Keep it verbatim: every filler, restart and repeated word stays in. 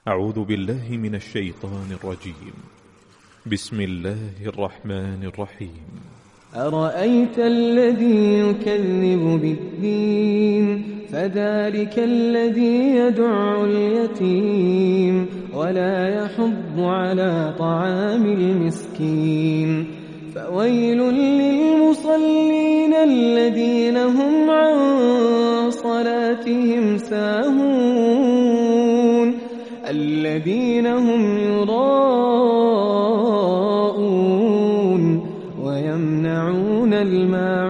أعوذ بالله من الشيطان الرجيم. بسم الله الرحمن الرحيم. أرأيت الذي يكذب بالدين فذلك الذي يدع اليتيم ولا يحض على طعام المسكين فويل للمصلين الذين هم عن صلاتهم ساهون الذين هم يراءون ويمنعون الماعون